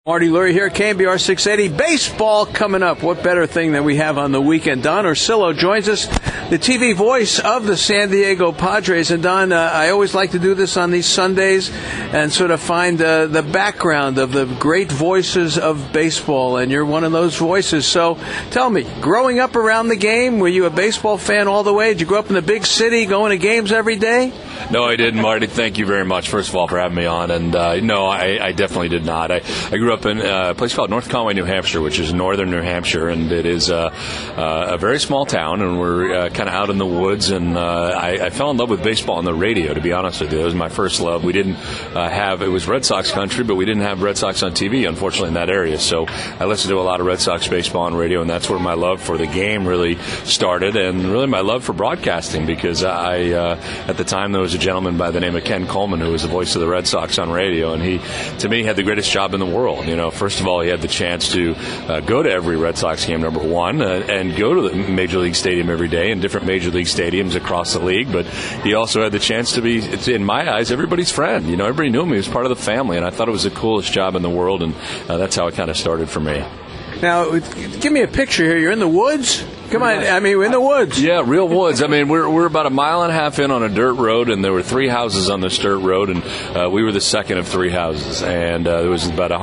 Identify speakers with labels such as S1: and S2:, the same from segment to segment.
S1: Marty Lurie here, KNBR 680. Baseball coming up. What better thing that we have on the weekend? Don Orsillo joins us, the TV voice of the San Diego Padres. And Don, I always like to do this on these Sundays and sort of find the background of the great voices of baseball. And you're one of those voices. So tell me, growing up around the game, were you a baseball fan all the way? Did you grow up in the big city, going to games every day?
S2: No, I didn't, Marty. Thank you very much, first of all, for having me on. And no, I definitely did not. I grew up in a place called North Conway, New Hampshire, which is northern New Hampshire, and it is a very small town, and we're kind of out in the woods. And I fell in love with baseball on the radio, to be honest with you. It was my first love. We didn't it was Red Sox country, but we didn't have Red Sox on TV, unfortunately, in that area. So I listened to a lot of Red Sox baseball on radio, and that's where my love for the game really started, and really my love for broadcasting, because at the time, there was a gentleman by the name of Ken Coleman who was the voice of the Red Sox on radio, and he, to me, had the greatest job in the world. You know, first of all, he had the chance to go to every Red Sox game, number one, and go to the Major League Stadium every day in different Major League stadiums across the league. But he also had the chance to be, in my eyes, everybody's friend. You know, everybody knew him. He was part of the family, and I thought it was the coolest job in the world, and that's how it kind of started for me.
S1: Now, give me a picture here. You're in the woods? Come on, I mean, we're in the woods.
S2: Yeah, real woods. I mean, we're about a mile and a half in on a dirt road, and there were 3 houses on this dirt road, and we were the second of 3 houses. And there was about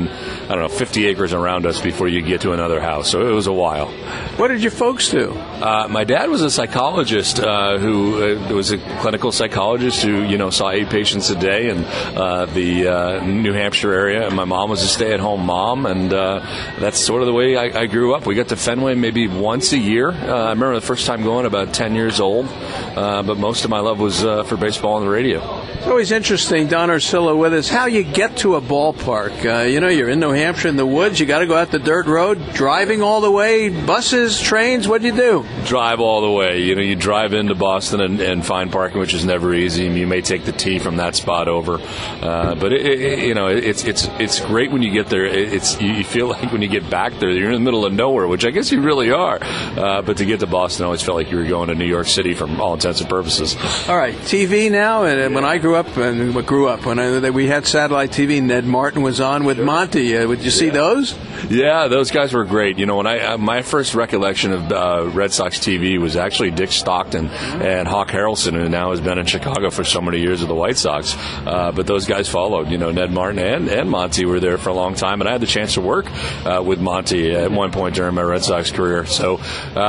S2: 50 acres around us before you get to another house. So it was a while.
S1: What did your folks do?
S2: My dad was a psychologist who was a clinical psychologist who, saw 8 patients a day in the New Hampshire area. And my mom was a stay-at-home mom, and that's sort of the way I grew up. We got to Fenway maybe once a year. I remember the first time going, about 10 years old, but most of my love was for baseball and the radio.
S1: It's always interesting, Don Orsillo with us, how you get to a ballpark. You're in New Hampshire in the woods. You got to go out the dirt road, driving all the way, buses, trains. What do you do? Drive
S2: all the way. You drive into Boston and find parking, which is never easy. You may take the T from that spot over, but it's great when you get there. You feel like when you get back there, you're in the middle of nowhere, which I guess you really are. But to get to Boston, I always felt like you were going to New York City from all intents and purposes.
S1: All right, TV now, and when I grew up, when we had satellite TV, Ned Martin was on with Monty. Would you see those?
S2: Yeah, those guys were great. When my first recollection of Red Sox TV was actually Dick Stockton and Hawk Harrelson, who now has been in Chicago for so many years with the White Sox. But those guys followed. Ned Martin and Monty were there for a long time, and I had the chance to work with Monty at one point during my Red Sox career. So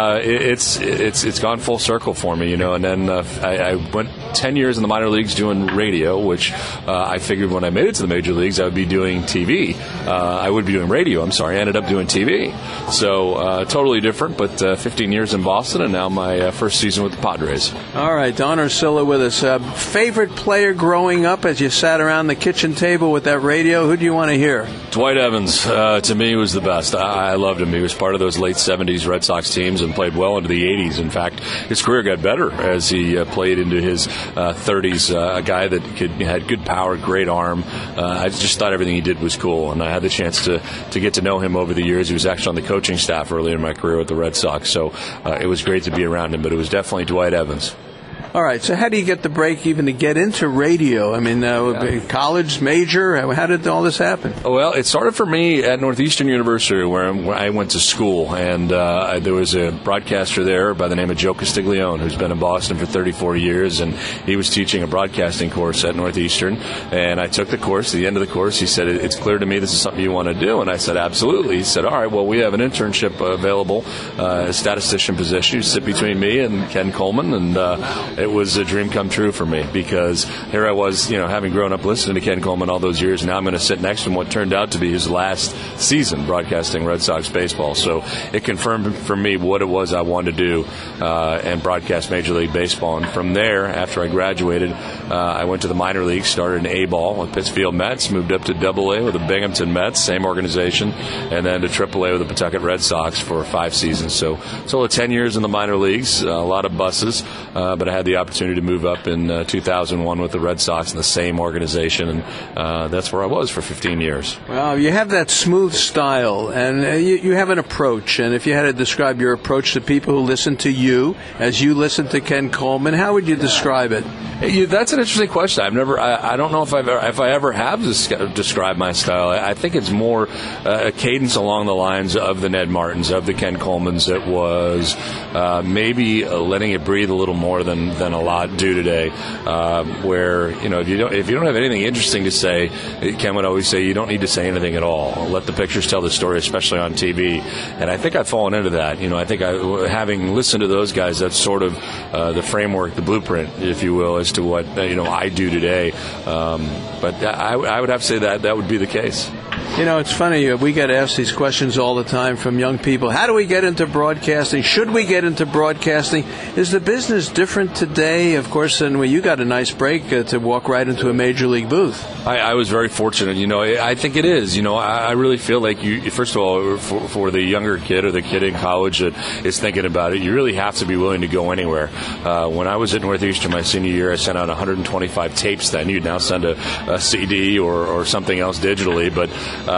S2: it's gone full circle for me, And then I went 10 years in the minor leagues doing radio, which I figured when I made it to the major leagues, I would be doing TV. I would be doing radio, I ended up doing TV. So totally different, but 15 years in Boston, and now my first season with the Padres.
S1: All right, Don Orsillo with us. Favorite player growing up as you sat around the kitchen table with that radio? Who do you want to hear?
S2: Dwight Evans, to me, was the best. I loved him. He was part of those late 70s Red Sox teams and played well into the 80s. In fact, his career got better as he played into his 30s. A guy that had good power, great arm. I just thought everything he did was cool, and I had the chance to get to know him over the years. He was actually on the coaching staff early in my career with the Red Sox, so it was great to be around him, but it was definitely Dwight Evans.
S1: All right, so how do you get the break even to get into radio? I mean, college, major, how did all this happen?
S2: Well, it started for me at Northeastern University, where I went to school, and there was a broadcaster there by the name of Joe Castiglione, who's been in Boston for 34 years, and he was teaching a broadcasting course at Northeastern, and I took the course. At the end of the course, he said, "It's clear to me this is something you want to do," and I said, "Absolutely." He said, "All right, well, we have an internship available, a statistician position. You sit between me and Ken Coleman," and it was a dream come true for me, because here I was, having grown up listening to Ken Coleman all those years, and now I'm going to sit next to him what turned out to be his last season broadcasting Red Sox baseball. So it confirmed for me what it was I wanted to do and broadcast Major League Baseball. And from there, after I graduated, I went to the minor leagues, started in A-ball with Pittsfield Mets, moved up to Double-A with the Binghamton Mets, same organization, and then to Triple-A with the Pawtucket Red Sox for 5 seasons. So 10 years in the minor leagues, a lot of buses, but I had the opportunity to move up in 2001 with the Red Sox in the same organization, and that's where I was for 15 years.
S1: Well, you have that smooth style, and you have an approach. And if you had to describe your approach to people who listen to you as you listen to Ken Coleman, how would you describe it?
S2: That's an interesting question. I don't know if I ever have described my style. I think it's more a cadence along the lines of the Ned Martins, of the Ken Colemans, that was maybe letting it breathe a little more than a lot do today. Where if you don't have anything interesting to say, Ken would always say you don't need to say anything at all. Let the pictures tell the story, especially on TV. And I think I've fallen into that. I think having listened to those guys, that's sort of the framework, the blueprint, if you will, as to what I do today. But I would have to say that would be the case.
S1: It's funny. We get asked these questions all the time from young people. How do we get into broadcasting? Should we get into broadcasting? Is the business different today, of course, than when you got a nice break to walk right into a major league booth?
S2: I was very fortunate. I think it is. I really feel like first of all, for the younger kid or the kid in college that is thinking about it, you really have to be willing to go anywhere. When I was at Northeastern my senior year, I sent out 125 tapes then. You'd now send a CD or something else digitally, but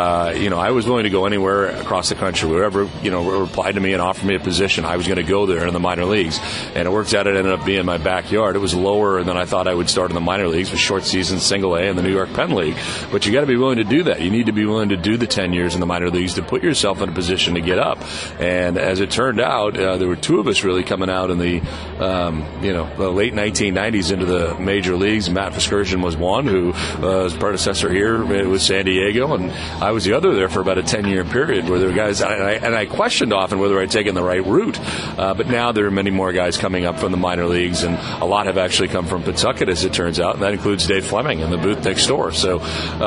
S2: I was willing to go anywhere across the country. Whoever, replied to me and offered me a position, I was going to go there in the minor leagues. And it worked out, it ended up being my backyard. It was lower than I thought I would start in the minor leagues with short season, single A, and the New York Penn League. But you got to be willing to do that. You need to be willing to do the 10 years in the minor leagues to put yourself in a position to get up. And as it turned out, there were two of us really coming out in the late 1990s into the major leagues. Matt Vasgersian was one, who was predecessor here with San Diego, and I was the other there for about a 10-year period where there were guys, and I questioned often whether I'd taken the right route. But now there are many more guys coming up from the minor leagues, and a lot have actually come from Pawtucket, as it turns out, and that includes Dave Fleming in the booth next door. So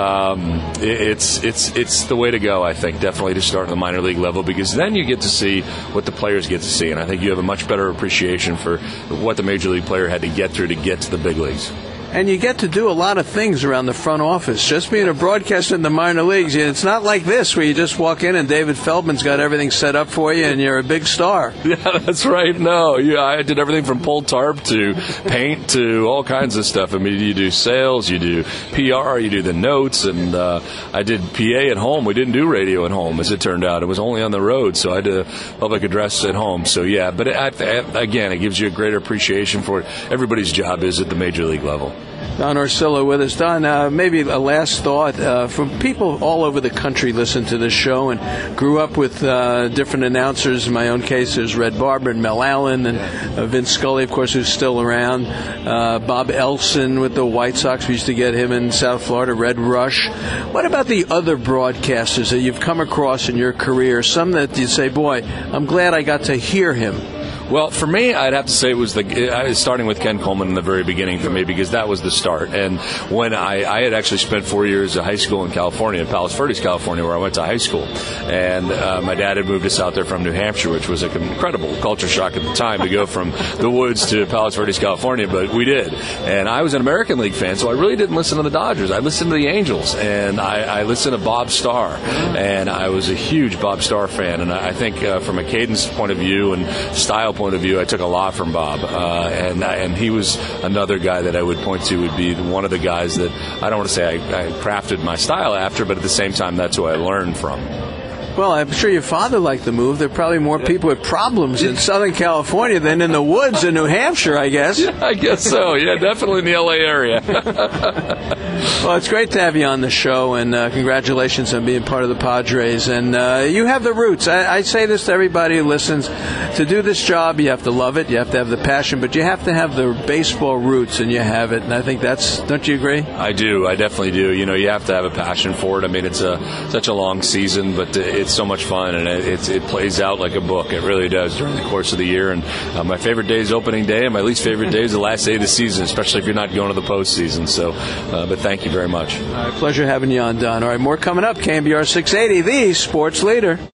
S2: it's the way to go, I think, definitely to start in the minor league level, because then you get to see what the players get to see, and I think you have a much better appreciation for what the major league player had to get through to get to the big leagues.
S1: And you get to do a lot of things around the front office. Just being a broadcaster in the minor leagues, it's not like this where you just walk in and David Feldman's got everything set up for you and you're a big star.
S2: Yeah, that's right. No, I did everything from pull tarp to paint to all kinds of stuff. I mean, you do sales, you do PR, you do the notes, and I did PA at home. We didn't do radio at home, as it turned out. It was only on the road, so I did public address at home. So, yeah, but again, it gives you a greater appreciation for what everybody's job is at the major league level.
S1: Don Orsillo with us. Don, maybe a last thought. From people all over the country listen to this show and grew up with different announcers. In my own case, there's Red Barber and Mel Allen and Vince Scully, of course, who's still around. Bob Elson with the White Sox. We used to get him in South Florida, Red Rush. What about the other broadcasters that you've come across in your career? Some that you say, boy, I'm glad I got to hear him.
S2: Well, for me, I'd have to say it was starting with Ken Coleman in the very beginning for me, because that was the start. And when I had actually spent 4 years of high school in California, in Palos Verdes, California, where I went to high school. And my dad had moved us out there from New Hampshire, which was an incredible culture shock at the time to go from the woods to Palos Verdes, California, but we did. And I was an American League fan, so I really didn't listen to the Dodgers. I listened to the Angels, and I listened to Bob Starr. And I was a huge Bob Starr fan. And I think from a cadence point of view and style point of view, I took a lot from Bob, and he was another guy that I would point to would be one of the guys that I don't want to say I crafted my style after, but at the same time, that's who I learned from.
S1: Well, I'm sure your father liked the move. There are probably more people with problems in Southern California than in the woods in New Hampshire, I guess.
S2: Yeah, I guess so. Yeah, definitely in the L.A. area.
S1: Well, it's great to have you on the show, and congratulations on being part of the Padres. And you have the roots. I say this to everybody who listens. To do this job, you have to love it. You have to have the passion, but you have to have the baseball roots, and you have it. And I think don't you agree?
S2: I do. I definitely do. You have to have a passion for it. I mean, it's such a long season, but it's so much fun, and it plays out like a book. It really does during the course of the year. And my favorite day is opening day, and my least favorite day is the last day of the season, especially if you're not going to the postseason. So, but thank you very much.
S1: All right, pleasure having you on, Don. All right, more coming up. KNBR 680, the sports leader.